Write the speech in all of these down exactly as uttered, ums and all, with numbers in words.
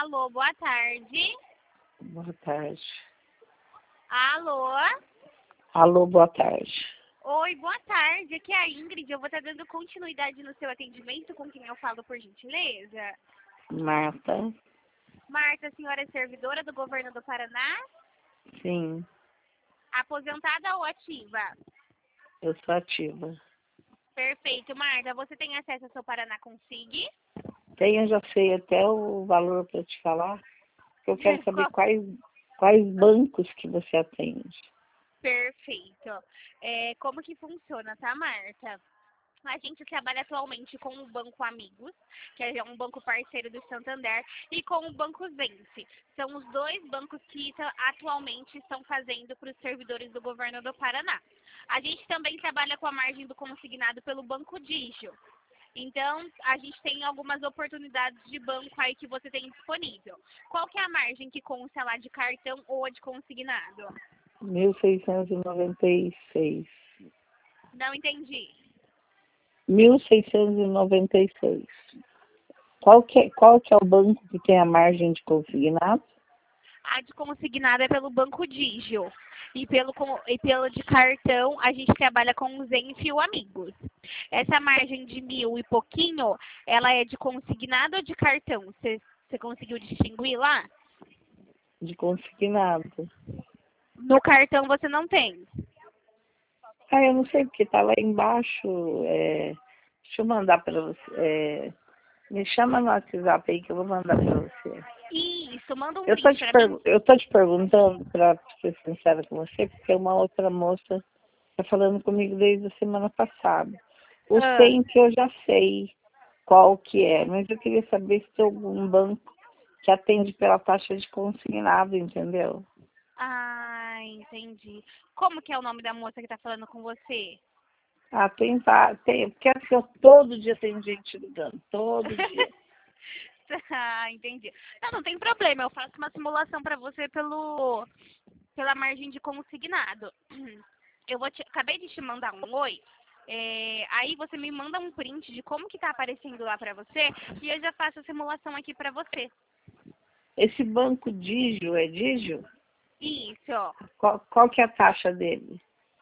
Alô, boa tarde. Boa tarde. Alô? Alô, boa tarde. Oi, boa tarde. Aqui é a Ingrid. Eu vou estar dando continuidade no seu atendimento. Com quem eu falo, por gentileza? Marta? Marta, a senhora é servidora do governo do Paraná? Sim, Aposentada ou ativa? eu sou ativa. Perfeito. Marta, você tem acesso ao seu Paraná Consig? Tenho, já sei até o valor para te falar, porque eu quero saber Qual- quais, quais bancos que você atende. Perfeito. É, como que funciona, tá, Marta? A gente trabalha atualmente com o Banco Amigos, que é um banco parceiro do Santander, e com o Banco Zense. São os dois bancos que tá- atualmente estão fazendo para os servidores do governo do Paraná. A gente também trabalha com a margem do consignado pelo Banco Digio. Então, a gente tem algumas oportunidades de banco aí que você tem disponível. Qual que é a margem que consta lá de cartão ou a de consignado? mil seiscentos e noventa e seis. Não entendi. mil seiscentos e noventa e seis. Qual que, é, qual que é o banco que tem a margem de consignado? A de consignado é pelo Banco Digio. E pelo, com- e pelo de cartão, a gente trabalha com o Zenf e o Amigos. Essa margem de mil e pouquinho, ela é de consignado ou de cartão? Você você conseguiu distinguir lá? De consignado. No cartão você não tem. Ah, eu não sei porque tá lá embaixo. É, deixa eu mandar para você. é, me chama no WhatsApp aí que eu vou mandar para você. Isso, manda um Eu tô print te, pra mim. pergu- eu tô te perguntando, para ser sincera com você, porque uma outra moça está falando comigo desde a semana passada. O Ah, Cemp eu já sei qual que é, mas eu queria saber se tem algum banco que atende pela taxa de consignado, entendeu? ah, entendi. Como que é o nome da moça que tá falando com você? Ah, tem, va- tem porque assim, eu, todo dia tem gente ligando, todo dia. Ah, entendi. Não, não tem problema. Eu faço uma simulação para você pelo pela margem de consignado. Eu vou te, acabei de te mandar um oi. É, aí você me manda um print de como que tá aparecendo lá para você e eu já faço a simulação aqui para você. Esse banco Digio, é Digio? Isso, ó. Qual, qual que é a taxa dele?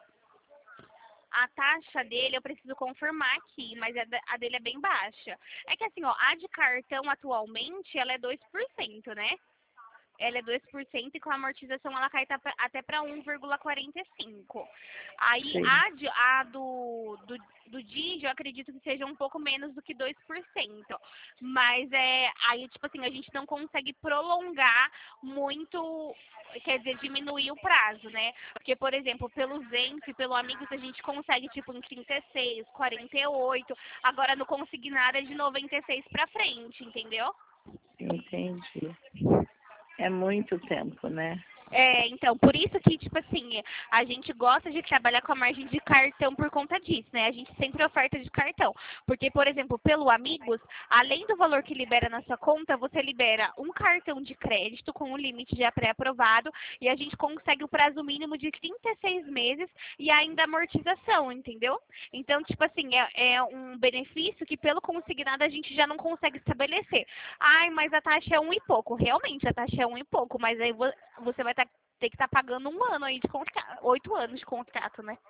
A taxa dele eu preciso confirmar aqui, mas a, da- a dele é bem baixa. É que assim, ó, a de cartão atualmente ela é dois por cento, né? Ela é dois por cento e com a amortização ela cai tá pra- até para um vírgula quarenta e cinco. Aí Sim, a, de, a do, do, do Digi eu acredito que seja um pouco menos do que dois por cento. Mas é aí, tipo assim, a gente não consegue prolongar muito, quer dizer, diminuir o prazo, né? Porque, por exemplo, pelo Zenf, pelo Amigos, a gente consegue, tipo, em trinta e seis, quarenta e oito. Agora, no consignado é de noventa e seis pra frente, entendeu? entendi. É muito tempo, né? É, então, por isso que, tipo assim, a gente gosta de trabalhar com a margem de cartão por conta disso, né? A gente sempre oferta de cartão. Porque, por exemplo, pelo Amigos, além do valor que libera na sua conta, você libera um cartão de crédito com o limite já pré-aprovado e a gente consegue o prazo mínimo de trinta e seis meses e ainda amortização, entendeu? Então, tipo assim, é, é um benefício que pelo consignado a gente já não consegue estabelecer. Ai, mas a taxa é um e pouco. Realmente, a taxa é um e pouco, mas aí vo- você vai tá, ter que estar pagando um ano aí de contrato, oito anos de contrato, né?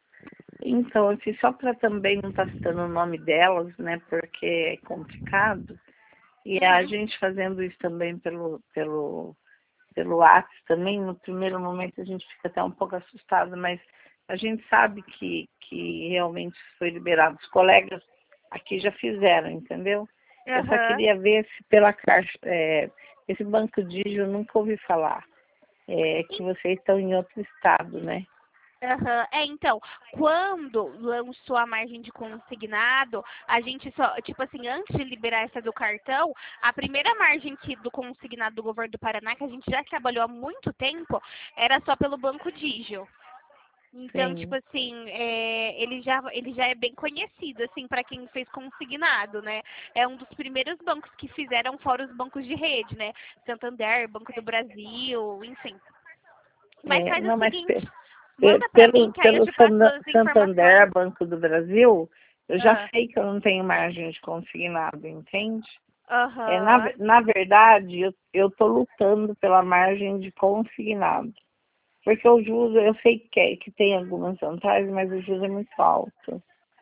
Então, assim, só para também não estar citando o nome delas, né? Porque é complicado. E a Uhum. gente fazendo isso também pelo, pelo, pelo WhatsApp também, no primeiro momento a gente fica até um pouco assustado, mas a gente sabe que, que realmente foi liberado. Os colegas aqui já fizeram, entendeu? Eu só Aham. queria ver se pela caixa, é, esse banco Digio eu nunca ouvi falar. É que vocês estão em outro estado, né? Aham. É, então, quando lançou a margem de consignado, a gente só, tipo assim, antes de liberar essa do cartão, a primeira margem que, do consignado do governo do Paraná, que a gente já trabalhou há muito tempo, era só pelo Banco Digio. Então, tipo Sim. assim, é, ele, já, ele já é bem conhecido, assim, para quem fez consignado, né? É um dos primeiros bancos que fizeram fora os bancos de rede, né? Santander, Banco do Brasil, enfim. Mas É, faz o não, mas seguinte, pe- pe- manda pra mim pelo, que aí eu pelo te passo San- as informações. Santander, Banco do Brasil, eu já Ah, sei que eu não tenho margem de consignado, entende? É, na, Aham. na verdade, eu, eu tô lutando pela margem de consignado. Porque o juros, eu sei que, é- que tem algumas vantagens, mas o juros é muito alto.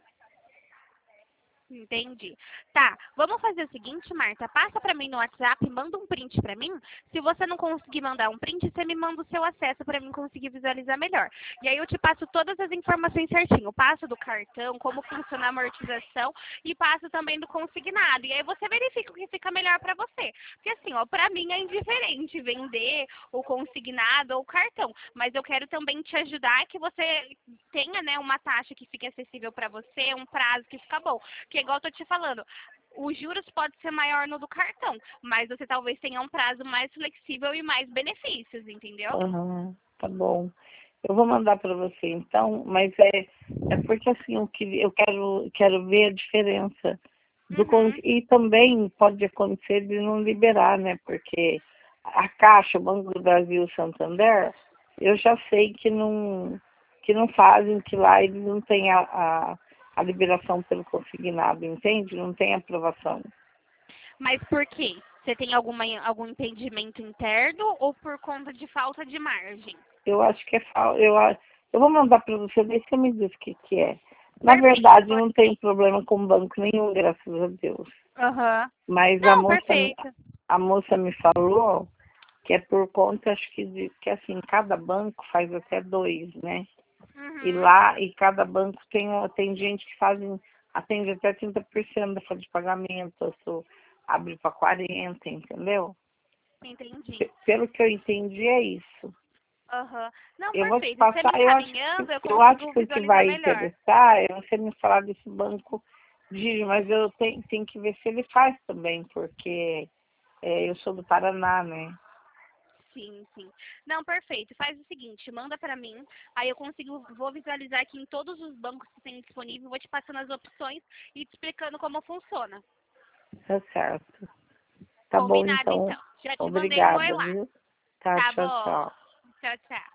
Entendi. Tá, vamos fazer o seguinte, Marta. Passa pra mim no WhatsApp, manda um print pra mim. Se você não conseguir mandar um print, você me manda o seu acesso pra mim conseguir visualizar melhor. E aí eu te passo todas as informações certinho. Passo do cartão, como funciona a amortização e passo também do consignado. E aí você verifica o que fica melhor pra você. Porque assim, ó, pra mim é indiferente vender o consignado ou o cartão. Mas eu quero também te ajudar que você tenha, né, uma taxa que fique acessível pra você, um prazo que fica bom. Porque igual eu tô te falando, os juros pode ser maior no do cartão, mas você talvez tenha um prazo mais flexível e mais benefícios, entendeu? Aham, tá bom. Eu vou mandar para você então, mas é, é porque assim, eu, que, eu quero, quero ver a diferença do con- Uhum. e também pode acontecer de não liberar, né? Porque a Caixa, o Banco do Brasil, o Santander, eu já sei que não, que não fazem, que lá eles não têm a, a, a liberação pelo consignado, entende? Não tem aprovação. Mas por quê? Você tem alguma, algum impedimento interno ou por conta de falta de margem? Eu acho que é falta. Eu, a- eu vou mandar para você ver se você me diz o que, que é. Na Perfeito, verdade, pode não ser. tenho problema com banco nenhum, graças a Deus. Aham. Mas a Não, moça, perfeito. a moça me falou que é por conta, acho que, de, que assim, cada banco faz até dois, né? E Uhum. lá, e cada banco tem, tem gente que fazem, atende até trinta por cento da folha de pagamento, eu sou, abre para quarenta, entendeu? Entendi. P- Pelo que eu entendi, é isso. Aham. Não, Eu vou te perfeito. Você me passar, eu acho que, encaminhando, eu eu acho consigo que o que visualizar vai melhor. interessar é você me falar desse banco de, mas eu tenho, tenho que ver se ele faz também, porque é, eu sou do Paraná, né? Sim, sim. Não, perfeito. Faz o seguinte, manda pra mim, aí eu consigo, vou visualizar aqui em todos os bancos que tem disponível, vou te passando as opções e te explicando como funciona. Tá certo. Tá bom, Combinado, então. então. Já te mandei um oi Obrigada, lá. viu? Tá, Tá tchau, bom. tchau. Tchau, tchau.